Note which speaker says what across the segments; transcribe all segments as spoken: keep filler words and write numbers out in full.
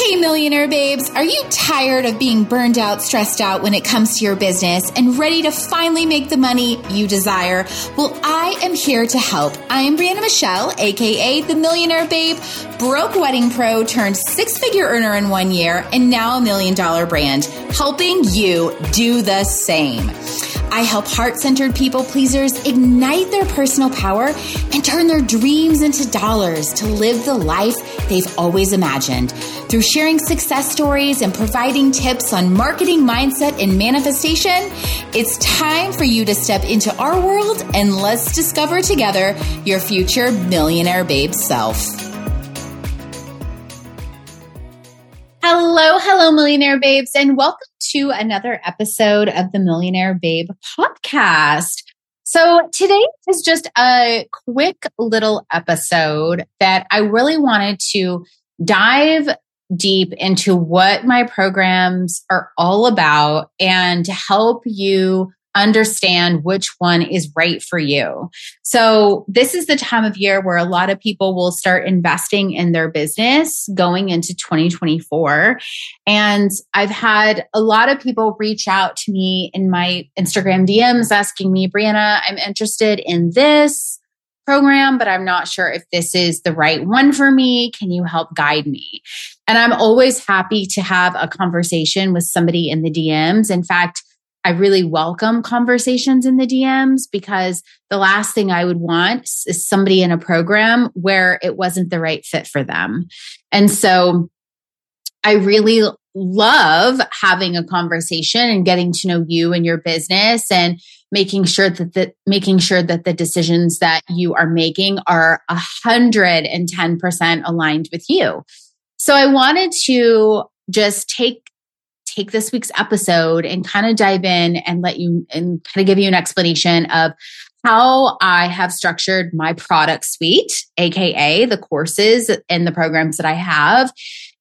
Speaker 1: Hey, Millionaire Babes, are you tired of being burned out, stressed out when it comes to your business and ready to finally make the money you desire? Well, I am here to help. I am Brianna Michelle, aka the Millionaire Babe, broke wedding pro turned six-figure earner in one year and now a million dollar brand, helping you do the same. I help heart-centered people pleasers ignite their personal power and turn their dreams into dollars to live the life they've always imagined. Through sharing success stories and providing tips on marketing, mindset, and manifestation, it's time for you to step into our world and let's discover together your future millionaire babe self. Hello, hello, Millionaire Babes, and welcome to another episode of the Millionaire Babe podcast. So today is just a quick little episode that I really wanted to dive deep into what my programs are all about and to help you understand which one is right for you. So this is the time of year where a lot of people will start investing in their business going into twenty twenty-four. And I've had a lot of people reach out to me in my Instagram D Ms asking me, Brianna, I'm interested in this program, but I'm not sure if this is the right one for me. Can you help guide me? And I'm always happy to have a conversation with somebody in the D Ms. In fact, I really welcome conversations in the D Ms because the last thing I would want is somebody in a program where it wasn't the right fit for them. And so I really love having a conversation and getting to know you and your business and making sure that the, making sure that the decisions that you are making are one hundred ten percent aligned with you. So I wanted to just take take this week's episode and kind of dive in and let you and kind of give you an explanation of how I have structured my product suite, A K A the courses and the programs that I have,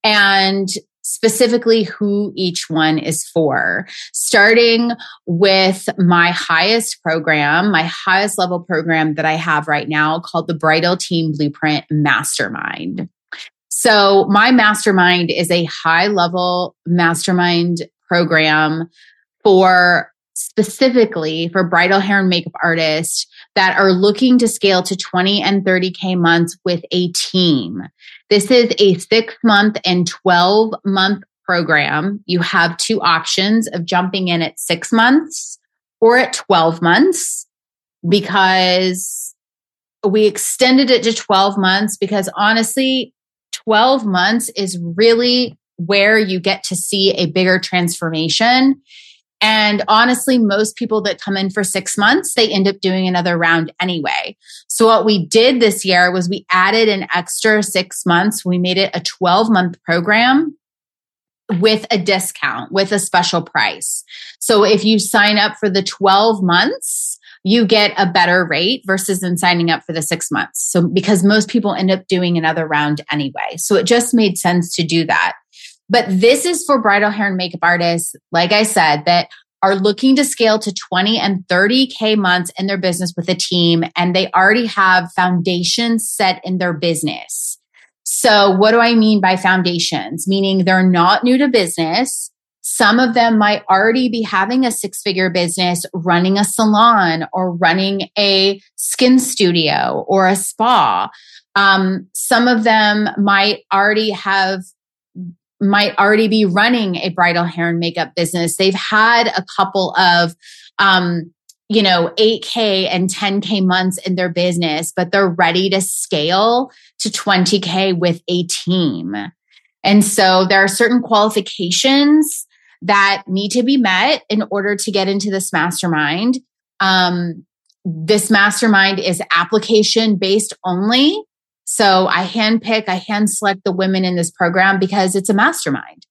Speaker 1: and specifically who each one is for. Starting with my highest program, my highest level program that I have right now called the Bridal Team Blueprint Mastermind. So my mastermind is a high level mastermind program for specifically for bridal hair and makeup artists that are looking to scale to twenty and thirty K months with a team. This is a six month and twelve month program. You have two options of jumping in at six months or at twelve months because we extended it to twelve months because honestly, twelve months is really where you get to see a bigger transformation. And honestly, most people that come in for six months, they end up doing another round anyway. So what we did this year was we added an extra six months. We made it a twelve month program with a discount, with a special price. So if you sign up for the twelve months, you get a better rate versus than signing up for the six months. So because most people end up doing another round anyway. So it just made sense to do that. But this is for bridal hair and makeup artists, like I said, that are looking to scale to twenty and thirty K months in their business with a team, and they already have foundations set in their business. So what do I mean by foundations? Meaning they're not new to business. Some of them might already be having a six-figure business, running a salon or running a skin studio or a spa. Um, some of them might already have, might already be running a bridal hair and makeup business. They've had a couple of, um, you know, eight K and ten K months in their business, but they're ready to scale to twenty K with a team. And so there are certain qualifications that need to be met in order to get into this mastermind. Um, this mastermind is application based only. So I handpick, I hand select the women in this program because it's a mastermind.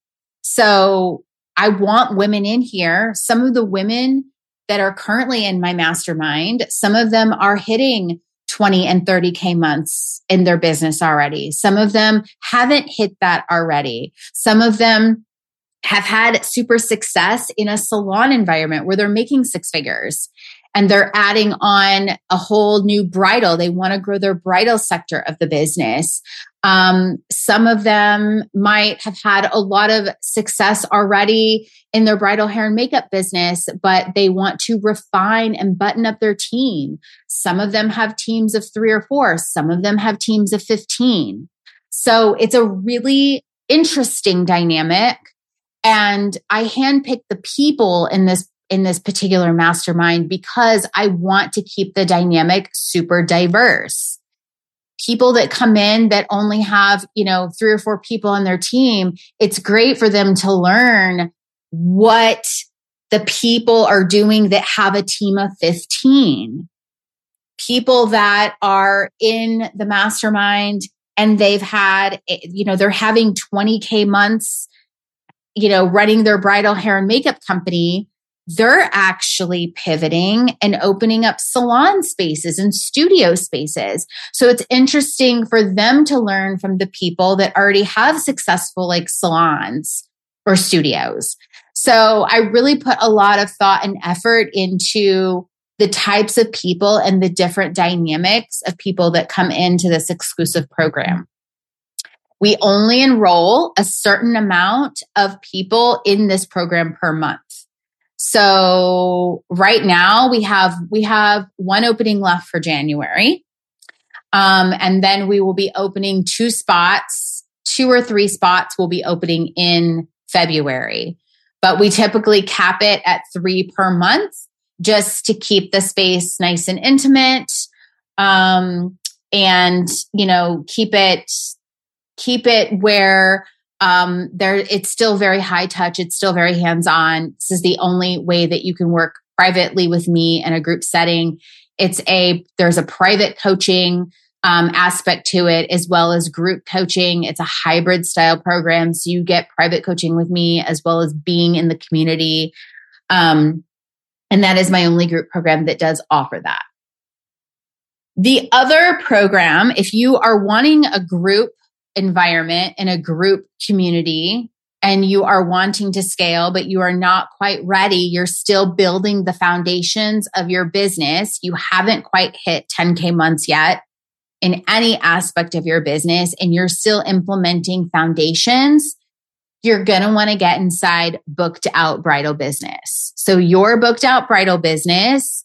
Speaker 1: So I want women in here. Some of the women that are currently in my mastermind, some of them are hitting twenty and thirty K months in their business already. Some of them haven't hit that already. Some of them have had super success in a salon environment where they're making six figures and they're adding on a whole new bridal. They want to grow their bridal sector of the business. Um, some of them might have had a lot of success already in their bridal hair and makeup business, but they want to refine and button up their team. Some of them have teams of three or four. Some of them have teams of fifteen. So it's a really interesting dynamic. And I handpick the people in this in this particular mastermind because I want to keep the dynamic super diverse. People that come in that only have, you know, three or four people on their team, it's great for them to learn what the people are doing that have a team of fifteen. People that are in the mastermind and they've had, you know, they're having twenty K months, you know, running their bridal hair and makeup company. They're actually pivoting and opening up salon spaces and studio spaces. So it's interesting for them to learn from the people that already have successful like salons or studios. So I really put a lot of thought and effort into the types of people and the different dynamics of people that come into this exclusive program. We only enroll a certain amount of people in this program per month. So right now we have we have one opening left for January. Um, and then we will be opening two spots, two or three spots will be opening in February. But we typically cap it at three per month just to keep the space nice and intimate. Um, and, you know, keep it keep it where Um, there, it's still very high touch. It's still very hands-on. This is the only way that you can work privately with me in a group setting. It's a, there's a private coaching, um, aspect to it as well as group coaching. It's a hybrid style program. So you get private coaching with me as well as being in the community. Um, and that is my only group program that does offer that. The other program, if you are wanting a group environment and a group community and you are wanting to scale, but you are not quite ready, you're still building the foundations of your business, you haven't quite hit ten K months yet in any aspect of your business, and you're still implementing foundations, you're going to want to get inside Booked Out Bridal Business. So your Booked Out Bridal Business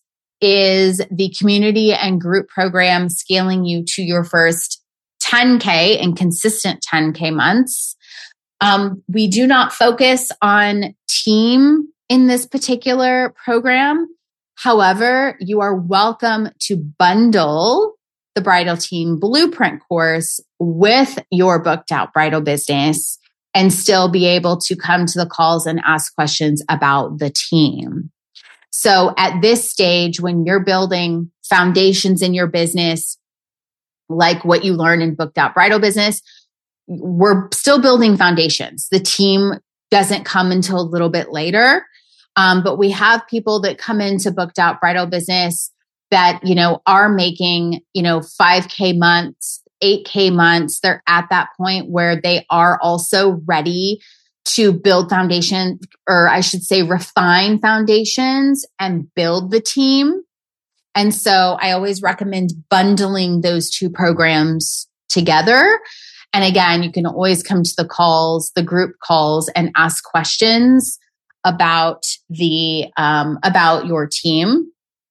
Speaker 1: is the community and group program scaling you to your first ten K and consistent ten K months. Um, we do not focus on team in this particular program. However, you are welcome to bundle the Bridal Team Blueprint course with your Booked Out Bridal Business and still be able to come to the calls and ask questions about the team. So at this stage, when you're building foundations in your business, like what you learn in Booked Out Bridal Business, we're still building foundations. The team doesn't come until a little bit later. Um, but we have people that come into Booked Out Bridal Business that, you know, are making, you know, five K months, eight K months. They're at that point where they are also ready to build foundation, or I should say refine foundations and build the team. And so I always recommend bundling those two programs together. And again, you can always come to the calls, the group calls, and ask questions about the um, about your team.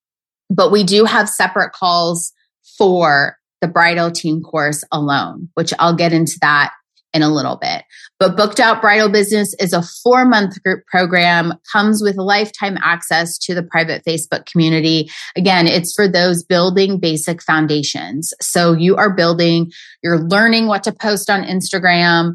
Speaker 1: But we do have separate calls for the bridal team course alone, which I'll get into that in a little bit. But Booked Out Bridal Business is a four-month group program, comes with lifetime access to the private Facebook community. Again, it's for those building basic foundations. So you are building, you're learning what to post on Instagram.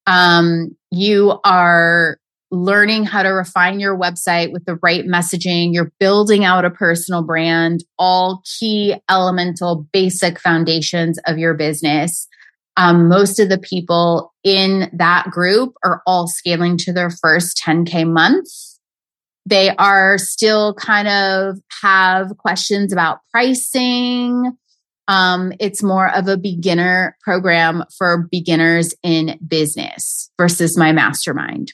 Speaker 1: Um, you are learning how to refine your website with the right messaging. You're building out a personal brand, all key elemental basic foundations of your business. Um, most of the people in that group are all scaling to their first ten K month. They are still kind of have questions about pricing. Um, it's more of a beginner program for beginners in business versus my mastermind.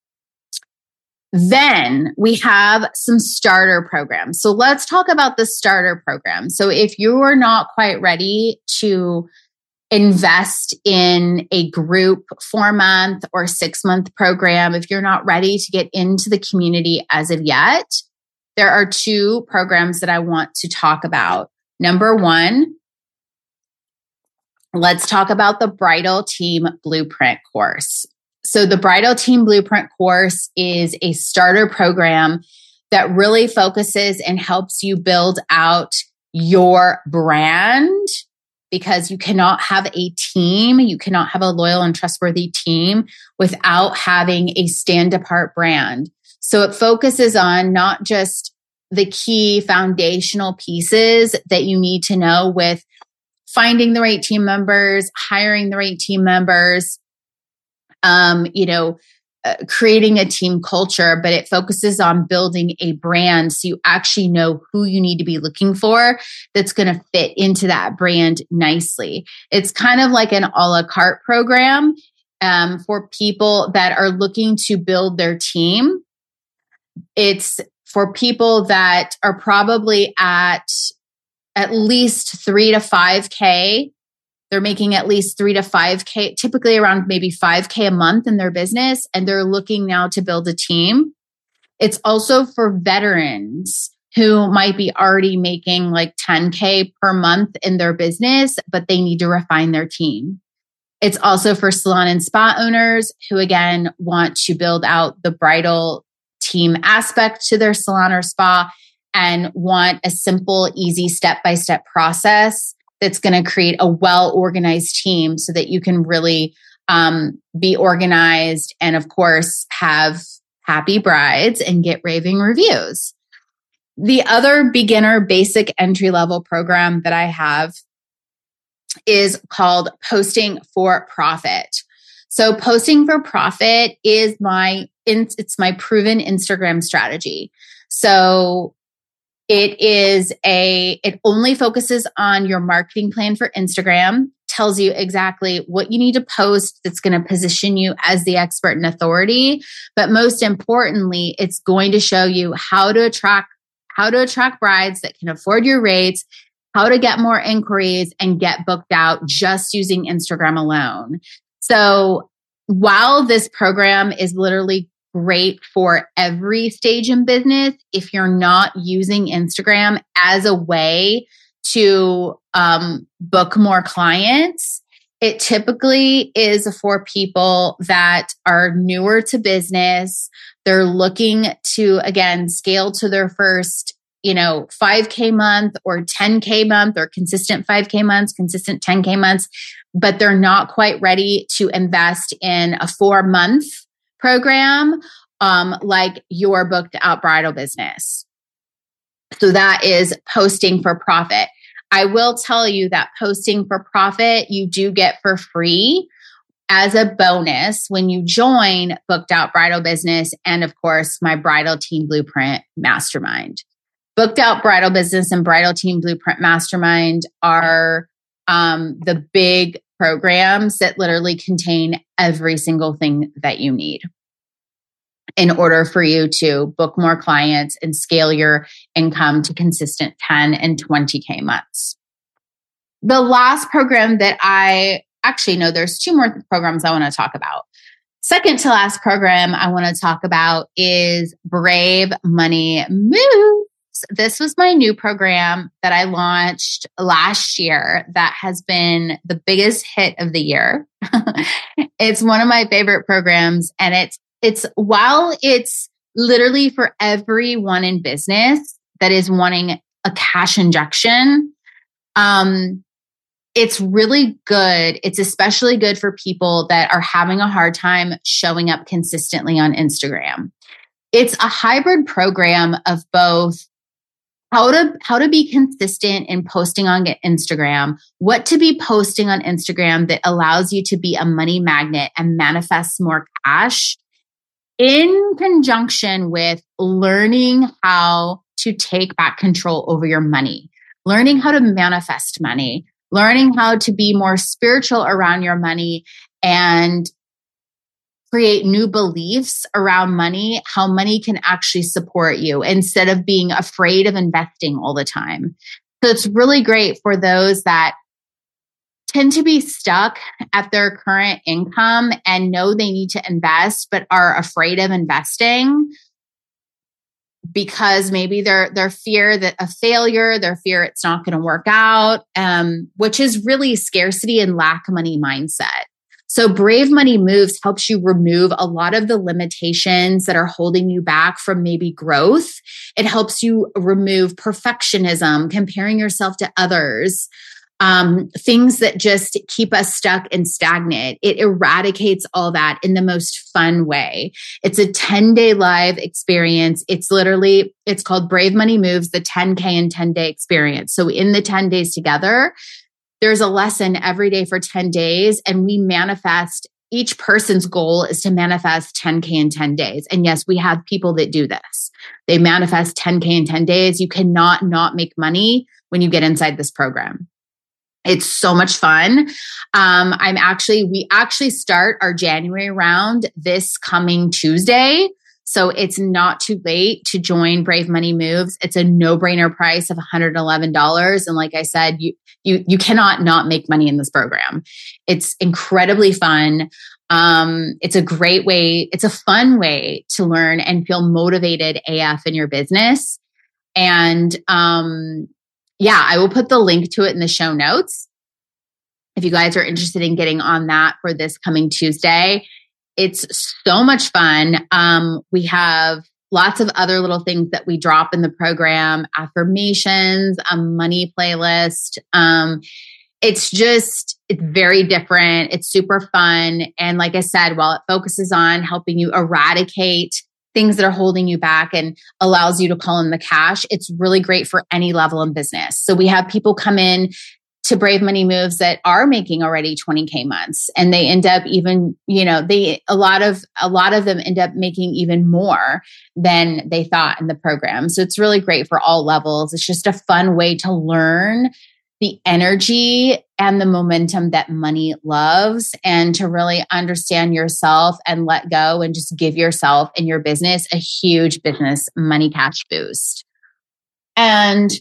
Speaker 1: Then we have some starter programs. So let's talk about the starter program. So if you are not quite ready to invest in a group four month or six month program, if you're not ready to get into the community as of yet, there are two programs that I want to talk about. Number one, let's talk about the Bridal Team Blueprint course. So the Bridal Team Blueprint course is a starter program that really focuses and helps you build out your brand, because you cannot have a team, you cannot have a loyal and trustworthy team without having a stand apart brand. So it focuses on not just the key foundational pieces that you need to know with finding the right team members, hiring the right team members, um, you know, uh, creating a team culture, but it focuses on building a brand so you actually know who you need to be looking for that's going to fit into that brand nicely. It's kind of like an a la carte program um, for people that are looking to build their team. It's for people that are probably at at least three to five K. They're making at least three to five K, typically around maybe five K a month in their business. And they're looking now to build a team. It's also for veterans who might be already making like ten K per month in their business, but they need to refine their team. It's also for salon and spa owners who, again, want to build out the bridal team aspect to their salon or spa and want a simple, easy step-by-step process that's going to create a well-organized team so that you can really um, be organized and, of course, have happy brides and get raving reviews. The other beginner basic entry-level program that I have is called Posting for Profit. So Posting for Profit is my, it's my proven Instagram strategy. So It is a, it only focuses on your marketing plan for Instagram, tells you exactly what you need to post that's going to position you as the expert and authority. But most importantly, it's going to show you how to attract, how to attract brides that can afford your rates, how to get more inquiries and get booked out just using Instagram alone. So while this program is literally great for every stage in business, if you're not using Instagram as a way to um, book more clients, it typically is for people that are newer to business. They're looking to, again, scale to their first, you know, five K month or ten K month or consistent five K months, consistent ten K months, but they're not quite ready to invest in a four month program um, like your booked out bridal business. So that is Posting for Profit. I will tell you that Posting for Profit, you do get for free as a bonus when you join Booked Out Bridal Business and, of course, my Bridal Team Blueprint Mastermind. Booked Out Bridal Business and Bridal Team Blueprint Mastermind are um, the big programs that literally contain every single thing that you need in order for you to book more clients and scale your income to consistent ten and twenty K months. The last program that I actually know, there's two more programs I want to talk about. Second to last program I want to talk about is Brave Money Moves. This was my new program that I launched last year that has been the biggest hit of the year. It's one of my favorite programs, and it's It's while it's literally for everyone in business that is wanting a cash injection, um, it's really good. It's especially good for people that are having a hard time showing up consistently on Instagram. It's a hybrid program of both how to how to be consistent in posting on Instagram, what to be posting on Instagram that allows you to be a money magnet and manifest more cash, in conjunction with learning how to take back control over your money, learning how to manifest money, learning how to be more spiritual around your money and create new beliefs around money, how money can actually support you instead of being afraid of investing all the time. So it's really great for those that tend to be stuck at their current income and know they need to invest, but are afraid of investing because maybe their their fear that a failure, their fear it's not going to work out, um, which is really scarcity and lack money mindset. So Brave Money Moves helps you remove a lot of the limitations that are holding you back from maybe growth. It helps you remove perfectionism, comparing yourself to others, um, things that just keep us stuck and stagnant. It eradicates all that in the most fun way. It's a ten-day live experience. It's literally, it's called Brave Money Moves, the ten K in ten-day experience. So in the ten days together, there's a lesson every day for ten days, and we manifest. Each person's goal is to manifest ten K in ten days. And yes, we have people that do this. They manifest ten K in ten days. You cannot not make money when you get inside this program. It's so much fun. Um, I'm actually, we actually start our January round this coming Tuesday. So it's not too late to join Brave Money Moves. It's a no-brainer price of one hundred eleven dollars. And like I said, you you you cannot not make money in this program. It's incredibly fun. Um, it's a great way, it's a fun way to learn and feel motivated A F in your business. And um, yeah, I will put the link to it in the show notes. If you guys are interested in getting on that for this coming Tuesday. It's so much fun. Um, we have lots of other little things that we drop in the program, affirmations, a money playlist. Um, it's just, it's very different. It's super fun. And like I said, while it focuses on helping you eradicate things that are holding you back and allows you to call in the cash, it's really great for any level in business. So we have people come in to Brave Money Moves that are making already twenty K months, and they end up even, you know, they, a lot of, a lot of them end up making even more than they thought in the program. So it's really great for all levels. It's just a fun way to learn the energy and the momentum that money loves, and to really understand yourself and let go and just give yourself and your business a huge business money cash boost. And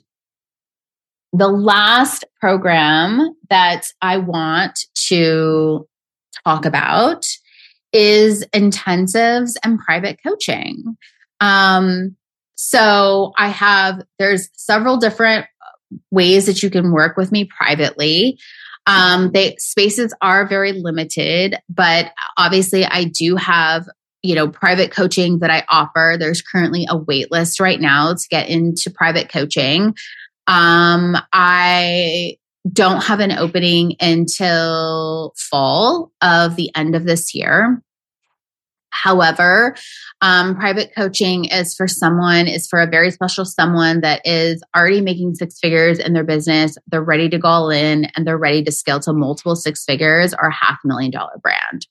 Speaker 1: the last program that I want to talk about is intensives and private coaching. Um, so I have, there's several different ways that you can work with me privately. Um, they spaces are very limited, but obviously I do have, you know, private coaching that I offer. There's currently a wait list right now to get into private coaching. Um, I don't have an opening until fall of the end of this year. However, um, private coaching is for someone, is for a very special someone that is already making six figures in their business. They're ready to go all in, and they're ready to scale to multiple six figures or half million dollar brand.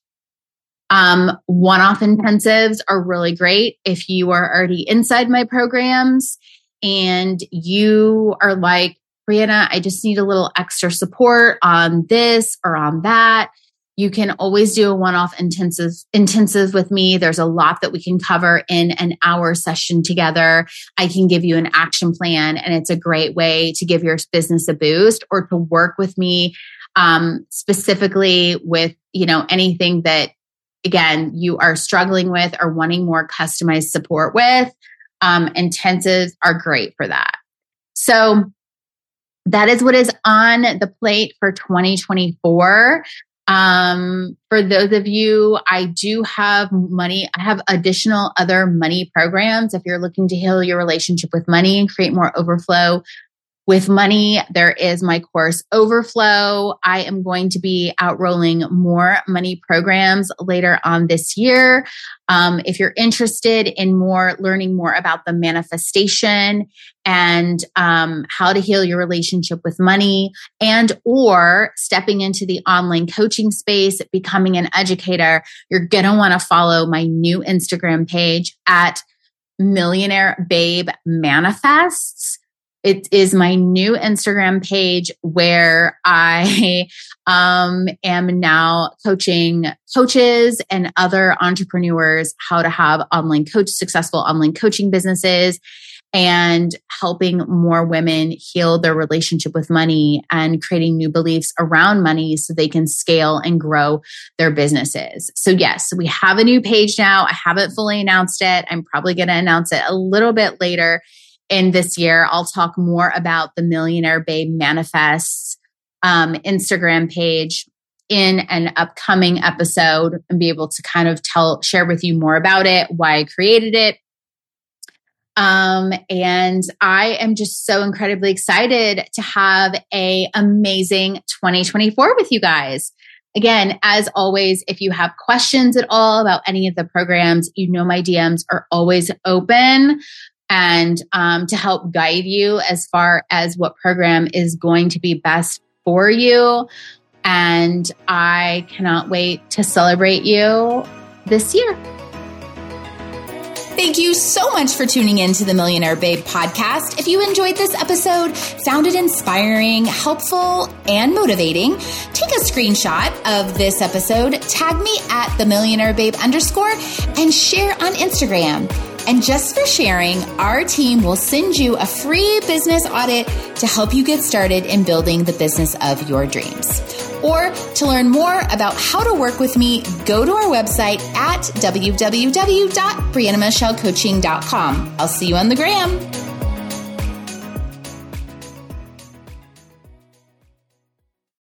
Speaker 1: Um, one-off intensives are really great if you are already inside my programs and you are like, Brianna, I just need a little extra support on this or on that. You can always do a one-off intensive intensive with me. There's a lot that we can cover in an hour session together. I can give you an action plan, and it's a great way to give your business a boost or to work with me um, specifically with, you know, anything that, again, you are struggling with or wanting more customized support with. Um, intensives are great for that. So that is what is on the plate for twenty twenty-four. Um, for those of you, I do have money. I have additional other money programs. If you're looking to heal your relationship with money and create more overflow with money, there is my course Overflow. I am going to be outrolling more money programs later on this year. Um, if you're interested in more, learning more about the manifestation and um, how to heal your relationship with money, and or stepping into the online coaching space, becoming an educator, you're going to want to follow my new Instagram page at Millionaire Babe Manifests. It is my new Instagram page where I um, am now coaching coaches and other entrepreneurs how to have online coach, successful online coaching businesses. and helping more women heal their relationship with money and creating new beliefs around money so they can scale and grow their businesses. So yes, we have a new page now. I haven't fully announced it. I'm probably going to announce it a little bit later in this year. I'll talk more about the Millionaire Babe Manifests um, Instagram page in an upcoming episode and be able to kind of tell, share with you more about it, why I created it. Um, and I am just so incredibly excited to have a amazing twenty twenty-four with you guys. Again, as always, if you have questions at all about any of the programs, you know my D Ms are always open and um, to help guide you as far as what program is going to be best for you. And I cannot wait to celebrate you this year.
Speaker 2: Thank you so much for tuning in to the Millionaire Babe podcast. If you enjoyed this episode, found it inspiring, helpful, and motivating, take a screenshot of this episode, tag me at the Millionaire Babe underscore, and share on Instagram. And just for sharing, our team will send you a free business audit to help you get started in building the business of your dreams. Or to learn more about how to work with me, go to our website at w w w dot brianna michelle coaching dot com. I'll see you on the gram.